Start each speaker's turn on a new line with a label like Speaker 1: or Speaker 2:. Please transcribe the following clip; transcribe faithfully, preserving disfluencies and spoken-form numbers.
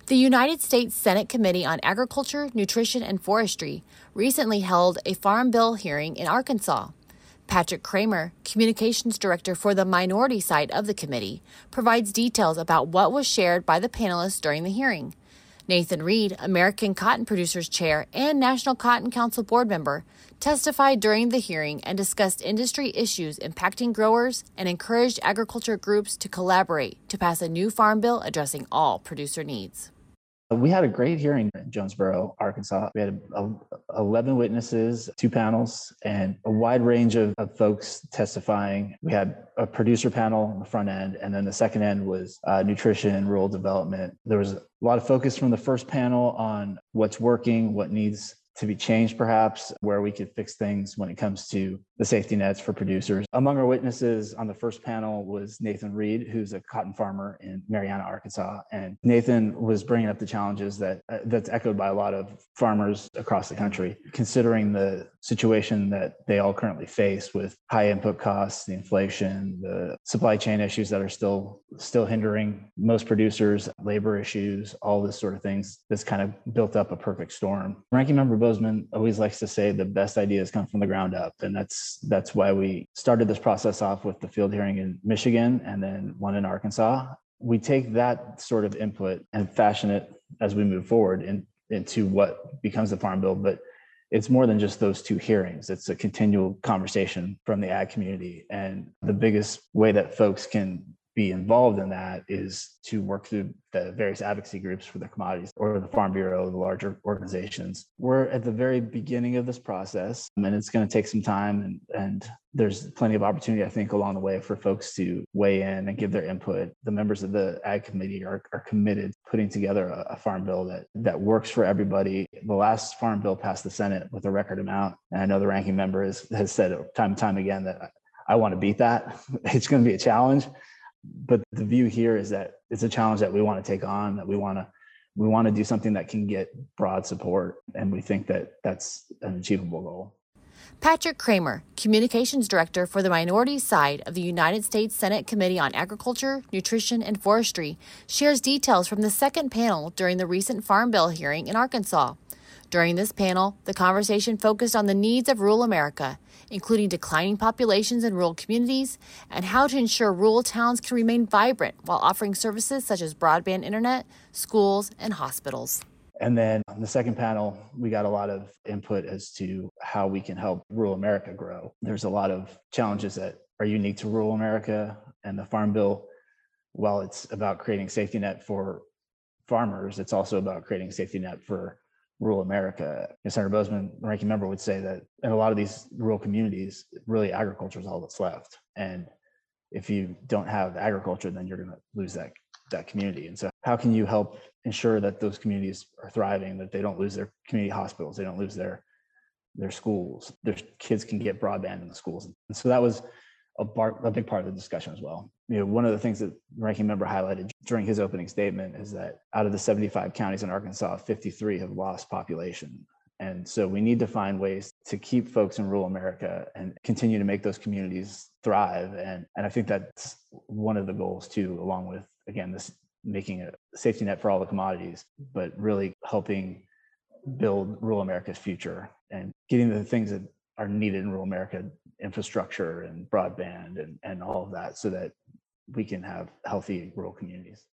Speaker 1: The United States Senate Committee on Agriculture, Nutrition, and Forestry recently held a Farm Bill hearing in Arkansas. Patrick Kramer, Communications Director for the minority side of the committee, provides details about what was shared by the panelists during the hearing. Nathan Reed, American Cotton Producers Chair and National Cotton Council Board member, testified during the hearing and discussed industry issues impacting growers and encouraged agriculture groups to collaborate to pass a new farm bill addressing all producer needs.
Speaker 2: We had a great hearing in Jonesboro, Arkansas. We had eleven witnesses, two panels, and a wide range of, of folks testifying. We had a producer panel on the front end, and then the second end was uh, nutrition and rural development. There was a lot of focus from the first panel on what's working, what needs to be changed perhaps, where we could fix things when it comes to the safety nets for producers. Among our witnesses on the first panel was Nathan Reed, who's a cotton farmer in Marianna, Arkansas. And Nathan was bringing up the challenges that uh, that's echoed by a lot of farmers across the country, considering the situation that they all currently face with high input costs, the inflation, the supply chain issues that are still still hindering most producers, labor issues, all this sort of things. That's kind of built up a perfect storm. Ranking Member Bozeman always likes to say the best ideas come from the ground up, and that's that's why we started this process off with the field hearing in Michigan and then one in Arkansas. We take that sort of input and fashion it as we move forward in, into what becomes the Farm Bill, but it's more than just those two hearings. It's a continual conversation from the ag community, and the biggest way that folks can be involved in that is to work through the various advocacy groups for the commodities or the Farm Bureau, the larger organizations. We're at the very beginning of this process, and it's going to take some time, and, and there's plenty of opportunity, I think, along the way for folks to weigh in and give their input. The members of the Ag Committee are, are committed to putting together a, a farm bill that, that works for everybody. The last farm bill passed the Senate with a record amount, and I know the ranking member has, has said time and time again that I, I want to beat that. It's going to be a challenge. But the view here is that it's a challenge that we want to take on, that we want to we want to do something that can get broad support. And we think that that's an achievable goal.
Speaker 1: Patrick Kramer, Communications Director for the minority side of the United States Senate Committee on Agriculture, Nutrition, and Forestry, shares details from the second panel during the recent Farm Bill hearing in Arkansas. During this panel, the conversation focused on the needs of rural America, including declining populations in rural communities and how to ensure rural towns can remain vibrant while offering services such as broadband internet, schools, and hospitals.
Speaker 2: And then on the second panel, we got a lot of input as to how we can help rural America grow. There's a lot of challenges that are unique to rural America, and the Farm Bill, while it's about creating safety net for farmers, it's also about creating safety net for rural America. And Senator Bozeman, the ranking member, would say that in a lot of these rural communities, really agriculture is all that's left. And if you don't have agriculture, then you're going to lose that, that community. And so how can you help ensure that those communities are thriving, that they don't lose their community hospitals, they don't lose their, their schools, their kids can get broadband in the schools. And so that was a, bar, a big part of the discussion as well. You know, one of the things that the ranking member highlighted during his opening statement is that out of the seventy-five counties in Arkansas, fifty-three have lost population. And so we need to find ways to keep folks in rural America and continue to make those communities thrive. And, and I think that's one of the goals too, along with, again, this making a safety net for all the commodities, but really helping build rural America's future and getting the things that are needed in rural America, infrastructure and broadband and, and all of that, so that we can have healthy rural communities.